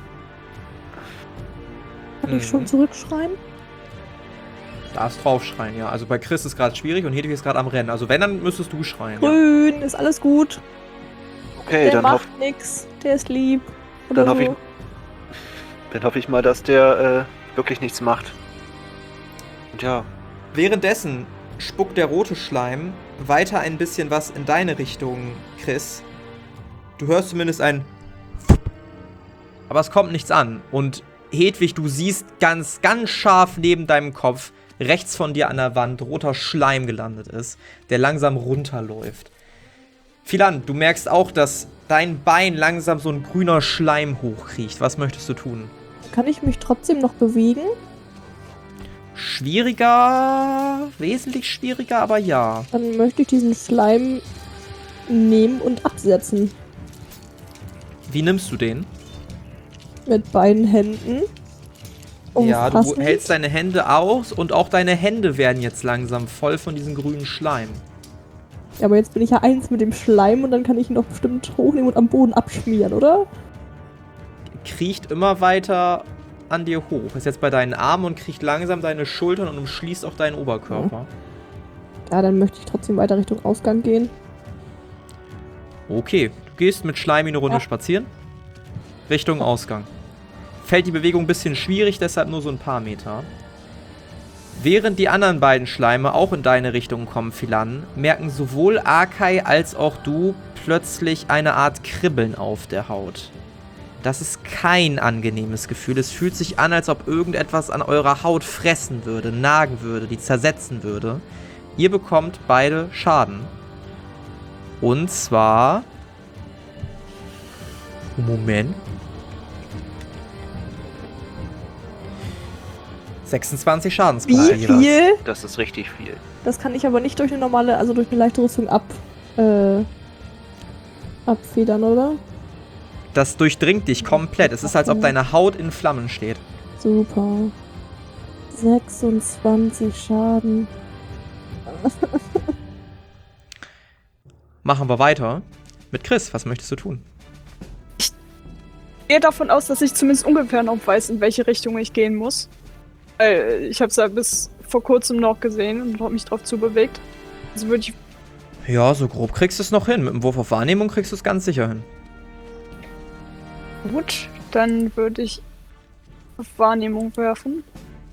Kann ich schon zurückschreien? Darfst draufschreien, ja. Also bei Chris ist gerade schwierig und Hedwig ist gerade am Rennen. Also wenn, dann müsstest du schreien. Grün, ja. Ist alles gut. Okay, der dann macht nix, der ist lieb. Dann hoffe ich mal, dass der wirklich nichts macht. Und ja. Währenddessen spuckt der rote Schleim weiter ein bisschen was in deine Richtung, Chris. Du hörst zumindest ein aber es kommt nichts an. Und Hedwig, du siehst ganz, ganz scharf neben deinem Kopf, rechts von dir an der Wand, roter Schleim gelandet ist, der langsam runterläuft. Philan, du merkst auch, dass dein Bein langsam so ein grüner Schleim hochkriecht. Was möchtest du tun? Kann ich mich trotzdem noch bewegen? Schwieriger, wesentlich schwieriger, aber ja. Dann möchte ich diesen Schleim nehmen und absetzen. Wie nimmst du den? Mit beiden Händen. Ja, du hältst deine Hände aus und auch deine Hände werden jetzt langsam voll von diesem grünen Schleim. Ja, aber jetzt bin ich ja eins mit dem Schleim und dann kann ich ihn doch bestimmt hochnehmen und am Boden abschmieren, oder? Kriecht immer weiter an dir hoch. Ist jetzt bei deinen Armen und kriecht langsam deine Schultern und umschließt auch deinen Oberkörper. Ja, dann möchte ich trotzdem weiter Richtung Ausgang gehen. Okay, du gehst mit Schleim eine Runde spazieren. Richtung Ausgang. Fällt die Bewegung ein bisschen schwierig, deshalb nur so ein paar Meter. Während die anderen beiden Schleime auch in deine Richtung kommen, Philan, merken sowohl Akai als auch du plötzlich eine Art Kribbeln auf der Haut. Das ist kein angenehmes Gefühl. Es fühlt sich an, als ob irgendetwas an eurer Haut fressen würde, nagen würde, die zersetzen würde. Ihr bekommt beide Schaden. Und zwar... Moment. 26 Schadenspunkte. Wie viel? Das ist richtig viel. Das kann ich aber nicht durch eine normale, also durch eine leichte Rüstung abfedern, oder? Das durchdringt dich komplett. Es ist, als ob deine Haut in Flammen steht. Super. 26 Schaden. Machen wir weiter mit Chris. Was möchtest du tun? Ich gehe davon aus, dass ich zumindest ungefähr noch weiß, in welche Richtung ich gehen muss. Ich habe es ja bis vor kurzem noch gesehen und habe mich drauf zubewegt. Also würde ich... Ja, so grob kriegst du es noch hin. Mit dem Wurf auf Wahrnehmung kriegst du es ganz sicher hin. Gut, dann würde ich auf Wahrnehmung werfen.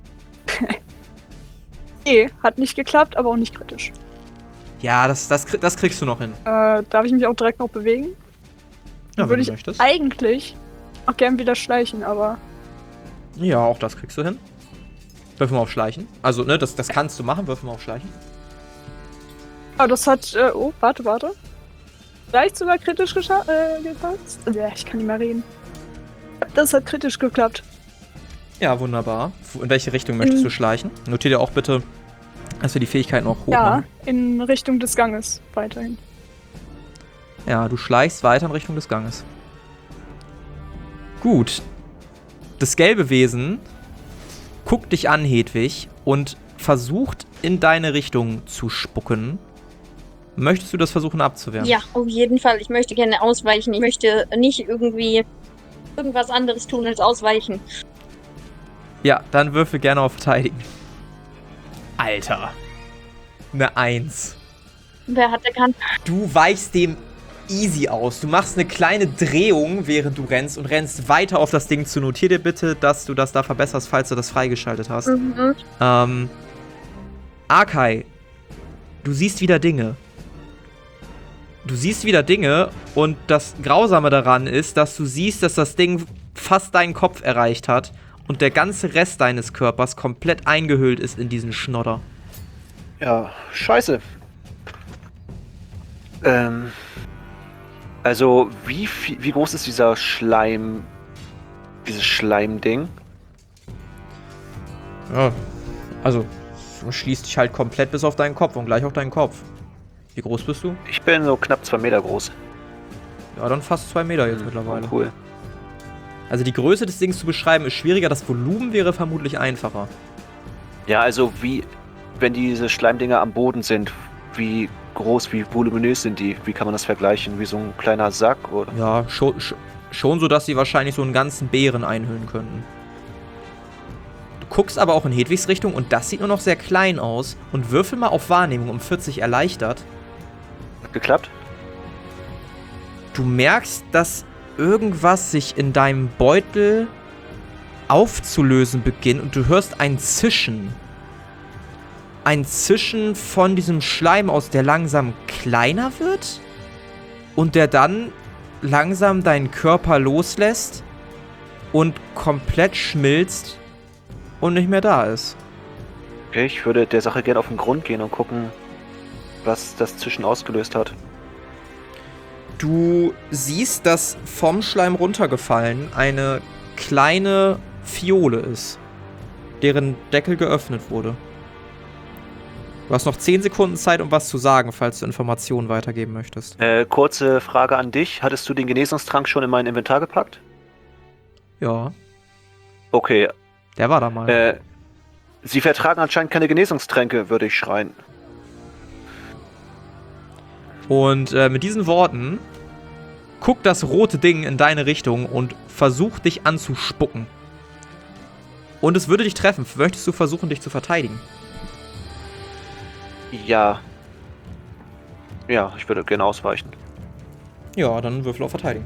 Nee, hat nicht geklappt, aber auch nicht kritisch. Ja, das kriegst du noch hin. Darf ich mich auch direkt noch bewegen? Ja, würde wenn du ich möchtest. Eigentlich auch gern wieder schleichen, aber... Ja, auch das kriegst du hin. Würfen wir auf Schleichen. Also, ne, das kannst du machen. Würfen wir auf Schleichen. Aber das hat... oh, warte. Vielleicht sogar kritisch gepasst? Ich kann nicht mehr reden. Das hat kritisch geklappt. Ja, wunderbar. In welche Richtung möchtest du schleichen? Notier dir auch bitte, dass wir die Fähigkeiten auch hoch machen. Ja, in Richtung des Ganges weiterhin. Ja, du schleichst weiter in Richtung des Ganges. Gut. Das gelbe Wesen guckt dich an, Hedwig, und versucht in deine Richtung zu spucken. Möchtest du das versuchen abzuwehren? Ja, auf jeden Fall. Ich möchte gerne ausweichen. Ich möchte nicht irgendwie irgendwas anderes tun als ausweichen. Ja, dann würfel gerne auf Verteidigen. Alter. Eine 1. Wer hat erkannt? Du weichst dem easy aus. Du machst eine kleine Drehung, während du rennst und rennst weiter auf das Ding zu. Notier dir bitte, dass du das da verbesserst, falls du das freigeschaltet hast. Akai, du siehst wieder Dinge. Und das Grausame daran ist, dass du siehst, dass das Ding fast deinen Kopf erreicht hat und der ganze Rest deines Körpers komplett eingehüllt ist in diesen Schnodder. Ja, scheiße. Also, wie groß ist dieser Schleim, dieses Schleimding? Ja, also, schließt dich halt komplett bis auf deinen Kopf und gleich auch deinen Kopf. Wie groß bist du? Ich bin so knapp 2 Meter groß. Ja, dann fast 2 Meter jetzt mittlerweile. Cool. Also die Größe des Dings zu beschreiben ist schwieriger, das Volumen wäre vermutlich einfacher. Ja, also wie, wenn diese Schleimdinger am Boden sind, wie groß, wie voluminös sind die? Wie kann man das vergleichen? Wie so ein kleiner Sack, oder? Ja, schon so, dass sie wahrscheinlich so einen ganzen Bären einhüllen könnten. Du guckst aber auch in Hedwigs Richtung und das sieht nur noch sehr klein aus. Und würfel mal auf Wahrnehmung um 40 erleichtert. Hat geklappt? Du merkst, dass irgendwas sich in deinem Beutel aufzulösen beginnt und du hörst ein Zischen. Ein Zischen von diesem Schleim aus, der langsam kleiner wird und der dann langsam deinen Körper loslässt und komplett schmilzt und nicht mehr da ist. Okay, ich würde der Sache gerne auf den Grund gehen und gucken, was das Zischen ausgelöst hat. Du siehst, dass vom Schleim runtergefallen eine kleine Fiole ist, deren Deckel geöffnet wurde. Du hast noch 10 Sekunden Zeit, um was zu sagen, falls du Informationen weitergeben möchtest. Kurze Frage an dich. Hattest du den Genesungstrank schon in mein Inventar gepackt? Ja. Okay. Der war da mal. Sie vertragen anscheinend keine Genesungstränke, würde ich schreien. Und mit diesen Worten guckt das rote Ding in deine Richtung und versucht dich anzuspucken. Und es würde dich treffen. Möchtest du versuchen, dich zu verteidigen? Ja. Ja, ich würde gerne ausweichen. Ja, dann würfel auf Verteidigen.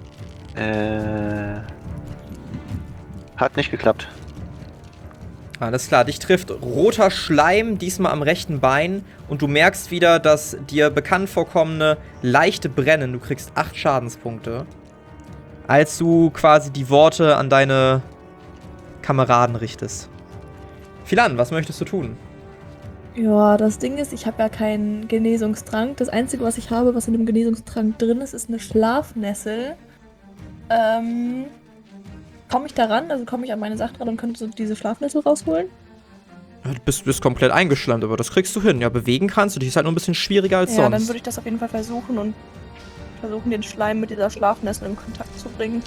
Hat nicht geklappt. Alles klar, dich trifft roter Schleim, diesmal am rechten Bein. Und du merkst wieder das dir bekannt vorkommende leichte Brennen. Du kriegst 8 Schadenspunkte. Als du quasi die Worte an deine Kameraden richtest. Philan, was möchtest du tun? Ja, das Ding ist, ich habe ja keinen Genesungstrank. Das Einzige, was ich habe, was in dem Genesungstrank drin ist, ist eine Schlafnessel. Komme ich da ran? Also komme ich an meine Sache dran und könnte so diese Schlafnessel rausholen? Ja, du bist komplett eingeschleimt, aber das kriegst du hin. Ja, bewegen kannst du dich. Ist halt nur ein bisschen schwieriger als sonst. Ja, dann würde ich das auf jeden Fall versuchen und versuchen, den Schleim mit dieser Schlafnessel in Kontakt zu bringen.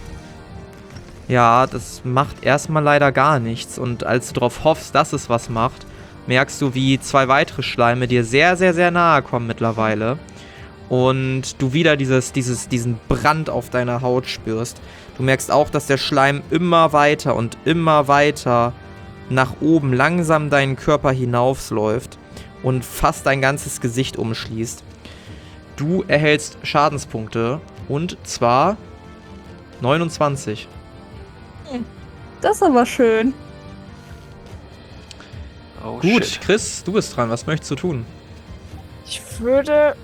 Ja, das macht erstmal leider gar nichts. Und als du darauf hoffst, dass es was macht, merkst du, wie 2 weitere Schleime dir sehr, sehr, sehr nahe kommen mittlerweile. Und du wieder diesen Brand auf deiner Haut spürst. Du merkst auch, dass der Schleim immer weiter und immer weiter nach oben langsam deinen Körper hinaufläuft und fast dein ganzes Gesicht umschließt. Du erhältst Schadenspunkte und zwar 29. Das ist aber schön. Oh, Gut, shit. Chris, du bist dran. Was möchtest du tun? Ich würde.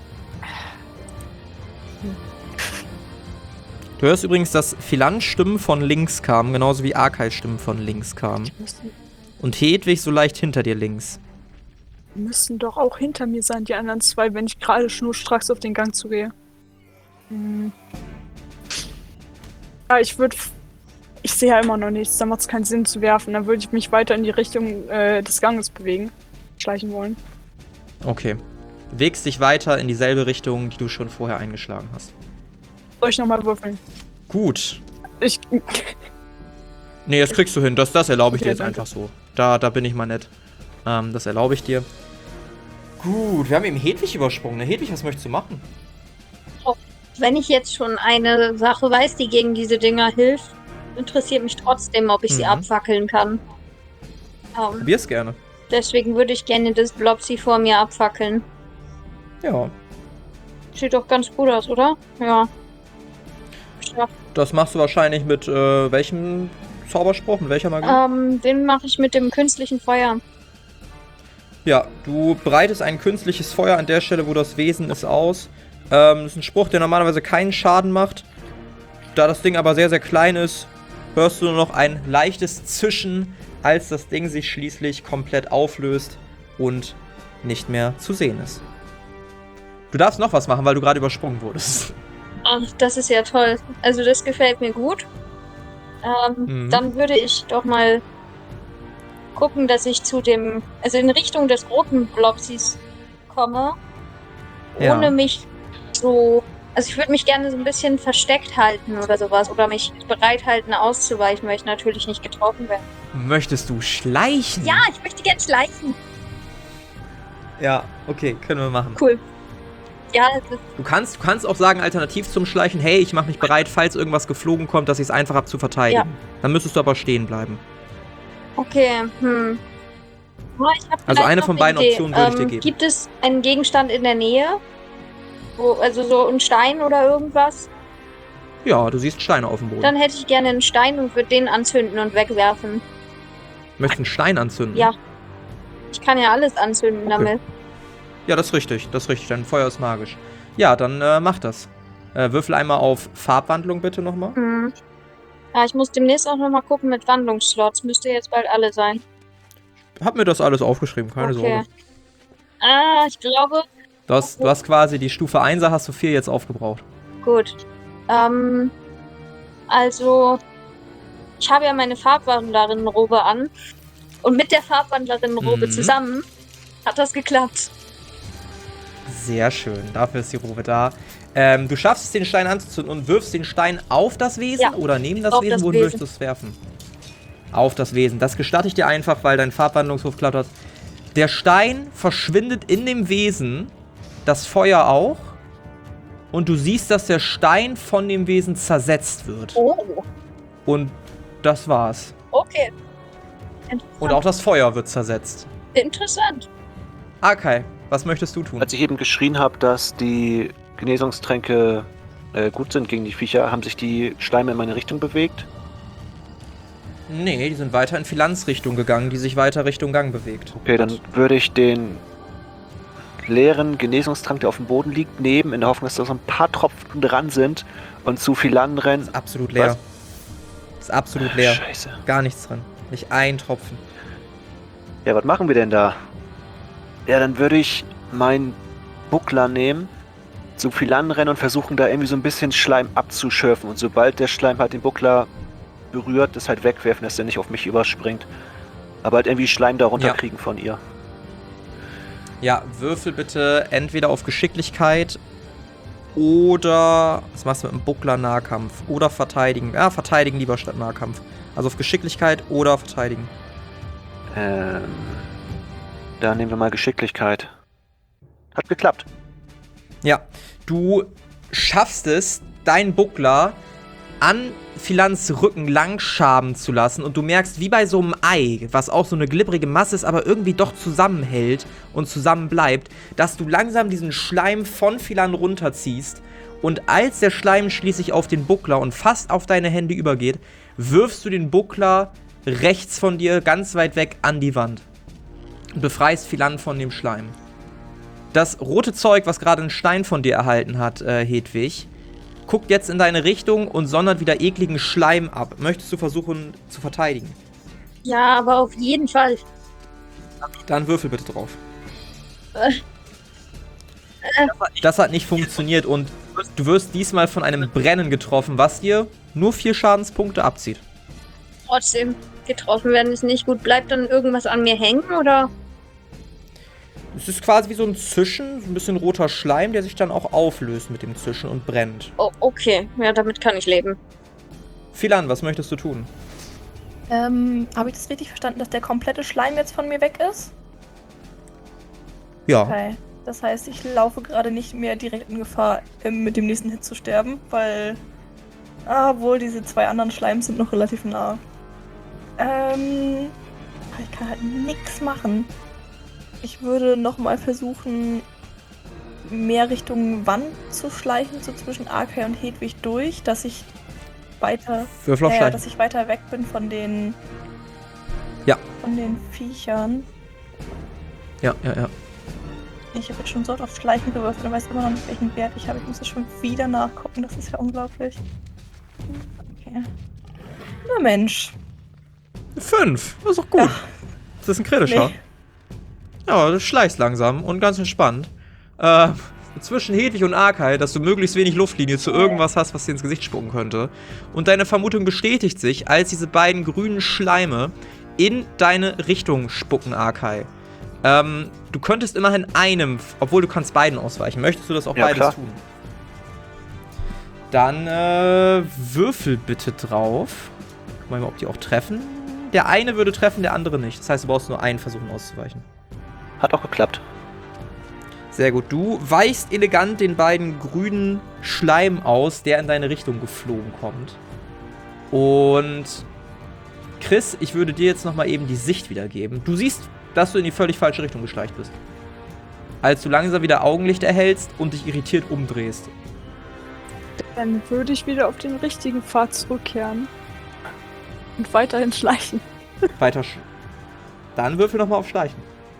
Du hörst übrigens, dass Philans Stimmen von links kamen, genauso wie Arkais Stimmen von links kamen. Und Hedwig so leicht hinter dir links. Müssen doch auch hinter mir sein, die anderen 2, wenn ich gerade schnurstracks auf den Gang zugehe. Ja, ich sehe ja immer noch nichts, da macht es keinen Sinn zu werfen. Dann würde ich mich weiter in die Richtung des Ganges bewegen, schleichen wollen. Okay. Bewegst dich weiter in dieselbe Richtung, die du schon vorher eingeschlagen hast. Soll ich nochmal würfeln? Gut. Nee, das kriegst du hin. Das erlaube ich Okay, dir jetzt danke. einfach so. Da bin ich mal nett. Das erlaube ich dir. Gut, wir haben eben Hedwig übersprungen. Ne? Hedwig, was möchtest du machen? Wenn ich jetzt schon eine Sache weiß, die gegen diese Dinger hilft, interessiert mich trotzdem, ob ich sie abfackeln kann. Probier's gerne. Deswegen würde ich gerne das Blobsy vor mir abfackeln. Ja. Sieht doch ganz gut aus, oder? Ja. Das machst du wahrscheinlich mit welchem Zauberspruch? Mit welcher Magie? Den mache ich mit dem künstlichen Feuer. Ja, du breitest ein künstliches Feuer an der Stelle, wo das Wesen ist, aus. Das ist ein Spruch, der normalerweise keinen Schaden macht. Da das Ding aber sehr, sehr klein ist, hörst du nur noch ein leichtes Zischen, als das Ding sich schließlich komplett auflöst und nicht mehr zu sehen ist. Du darfst noch was machen, weil du gerade übersprungen wurdest. Ach, das ist ja toll. Also das gefällt mir gut. Dann würde ich doch mal gucken, dass ich also in Richtung des roten Blobsys komme ohne mich so... Also ich würde mich gerne so ein bisschen versteckt halten oder sowas. Oder mich bereit halten, auszuweichen, weil ich natürlich nicht getroffen werde. Möchtest du schleichen? Ja, ich möchte gerne schleichen. Ja, okay, können wir machen. Cool. Ja, Du kannst auch sagen, alternativ zum Schleichen, hey, ich mache mich bereit, falls irgendwas geflogen kommt, dass ich es einfach habe zu verteidigen. Ja. Dann müsstest du aber stehen bleiben. Okay, Also eine von beiden Optionen würde ich dir geben. Gibt es einen Gegenstand in der Nähe? Also so ein Stein oder irgendwas? Ja, du siehst Steine auf dem Boden. Dann hätte ich gerne einen Stein und würde den anzünden und wegwerfen. Möchtest du einen Stein anzünden? Ja. Ich kann ja alles anzünden damit. Ja, das ist richtig. Dein Feuer ist magisch. Ja, dann mach das. Würfel einmal auf Farbwandlung bitte nochmal. Mhm. Ja, ich muss demnächst auch nochmal gucken mit Wandlungsslots. Müsste jetzt bald alle sein. Hab mir das alles aufgeschrieben, keine Sorge. Ich glaube... Du hast quasi die Stufe 1er, hast du 4 jetzt aufgebraucht. Gut. Also, ich habe ja meine Farbwandlerinnenrobe an. Und mit der Farbwandlerinnenrobe zusammen hat das geklappt. Sehr schön, dafür ist die Robe da. Du schaffst es, den Stein anzuzünden und wirfst den Stein auf das Wesen oder neben das Wesen? Wohin würdest du es werfen? Auf das Wesen. Das gestatte ich dir einfach, weil dein Farbwandlungswurf klappert. Der Stein verschwindet in dem Wesen, das Feuer auch. Und du siehst, dass der Stein von dem Wesen zersetzt wird. Oh. Und das war's. Okay. Und auch das Feuer wird zersetzt. Interessant. Arkai, was möchtest du tun? Als ich eben geschrien habe, dass die Genesungstränke gut sind gegen die Viecher, haben sich die Schleime in meine Richtung bewegt? Nee, die sind weiter in Philanz Richtung gegangen, die sich weiter Richtung Gang bewegt. Okay, dann würde ich den leeren Genesungstrank, der auf dem Boden liegt, nehmen, in der Hoffnung, dass da so ein paar Tropfen dran sind und zu Philan rennen. Ist absolut leer. Ist absolut leer. Scheiße. Gar nichts dran. Nicht ein Tropfen. Ja, was machen wir denn da? Ja, dann würde ich meinen Buckler nehmen, zu Philan rennen und versuchen, da irgendwie so ein bisschen Schleim abzuschürfen. Und sobald der Schleim halt den Buckler berührt, das halt wegwerfen, dass der nicht auf mich überspringt. Aber halt irgendwie Schleim da runterkriegen von ihr. Ja, würfel bitte entweder auf Geschicklichkeit oder... Was machst du mit dem Buckler Nahkampf? Oder verteidigen. Ja, verteidigen lieber statt Nahkampf. Also auf Geschicklichkeit oder verteidigen. Dann nehmen wir mal Geschicklichkeit. Hat geklappt. Ja, du schaffst es, deinen Buckler an Philans Rücken langschaben zu lassen und du merkst, wie bei so einem Ei, was auch so eine glibbrige Masse ist, aber irgendwie doch zusammenhält und zusammenbleibt, dass du langsam diesen Schleim von Philan runterziehst und als der Schleim schließlich auf den Buckler und fast auf deine Hände übergeht, wirfst du den Buckler rechts von dir, ganz weit weg, an die Wand und befreist Philan von dem Schleim. Das rote Zeug, was gerade einen Stein von dir erhalten hat, Hedwig, guckt jetzt in deine Richtung und sondert wieder ekligen Schleim ab. Möchtest du versuchen zu verteidigen? Ja, aber auf jeden Fall. Dann würfel bitte drauf. Das hat nicht funktioniert und du wirst diesmal von einem Brennen getroffen, was dir nur 4 Schadenspunkte abzieht. Trotzdem, getroffen werden ist nicht gut. Bleibt dann irgendwas an mir hängen, oder? Es ist quasi wie so ein Zischen, so ein bisschen roter Schleim, der sich dann auch auflöst mit dem Zischen und brennt. Oh, okay, ja, damit kann ich leben. Philan, was möchtest du tun? Habe ich das richtig verstanden, dass der komplette Schleim jetzt von mir weg ist? Ja. Okay. Das heißt, ich laufe gerade nicht mehr direkt in Gefahr, mit dem nächsten Hit zu sterben, weil... obwohl, diese 2 anderen Schleims sind noch relativ nah. Ich kann halt nichts machen. Ich würde nochmal versuchen, mehr Richtung Wand zu schleichen, so zwischen Arkai und Hedwig durch, dass ich weiter, dass ich weiter weg bin von den von den Viechern. Ja. Ich habe jetzt schon so oft Schleichen gewürfelt und weiß immer noch nicht, welchen Wert ich habe. Ich muss das schon wieder nachgucken, das ist ja unglaublich. Okay. Na Mensch. 5, das ist doch gut. Ja. Das ist ein kritischer. Nee. Ja, du schleichst langsam und ganz entspannt. Zwischen Hedwig und Arkai, dass du möglichst wenig Luftlinie zu irgendwas hast, was dir ins Gesicht spucken könnte. Und deine Vermutung bestätigt sich, als diese beiden grünen Schleime in deine Richtung spucken, Arkai. Du könntest immerhin einem, obwohl du kannst beiden ausweichen. Möchtest du das auch beides klar. tun? Dann würfel bitte drauf. Guck mal, ob die auch treffen. Der eine würde treffen, der andere nicht. Das heißt, du brauchst nur einen versuchen auszuweichen. Hat auch geklappt. Sehr gut. Du weichst elegant den beiden grünen Schleim aus, der in deine Richtung geflogen kommt. Und Chris, ich würde dir jetzt nochmal eben die Sicht wiedergeben. Du siehst, dass du in die völlig falsche Richtung geschleicht bist. Als du langsam wieder Augenlicht erhältst und dich irritiert umdrehst. Dann würde ich wieder auf den richtigen Pfad zurückkehren. Und weiterhin schleichen. Dann würfel nochmal auf Schleichen.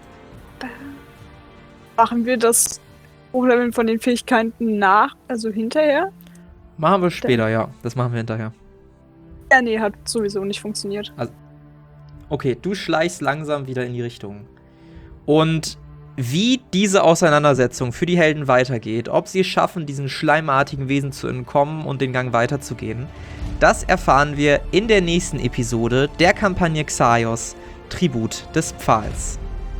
Machen wir das Hochleveln von den Fähigkeiten also hinterher? Machen wir später, ja. Das machen wir hinterher. Ja, nee, hat sowieso nicht funktioniert. Also, okay, du schleichst langsam wieder in die Richtung. Und wie diese Auseinandersetzung für die Helden weitergeht, ob sie es schaffen, diesen schleimartigen Wesen zu entkommen und den Gang weiterzugehen, das erfahren wir in der nächsten Episode der Kampagne Xaios, Tribut des Pfahls.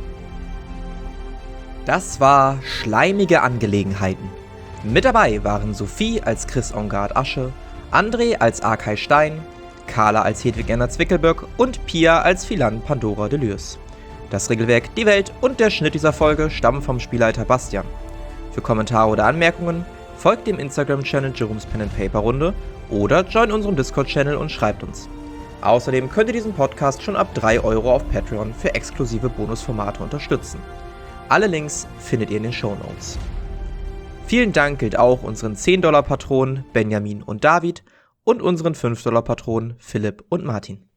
Das war Schleimige Angelegenheiten. Mit dabei waren Sophie als Chris Ongard Asche, André als Arkay Stein, Carla als Hedwig Enna Zwickelböck und Pia als Philan Pandora Delürs. Das Regelwerk, die Welt und der Schnitt dieser Folge stammen vom Spielleiter Bastian. Für Kommentare oder Anmerkungen folgt dem Instagram-Channel Jerome's Pen & Paper Runde oder join unserem Discord-Channel und schreibt uns. Außerdem könnt ihr diesen Podcast schon ab 3 € auf Patreon für exklusive Bonusformate unterstützen. Alle Links findet ihr in den Shownotes. Vielen Dank gilt auch unseren 10-$-Patronen Benjamin und David und unseren 5-$-Patronen Philipp und Martin.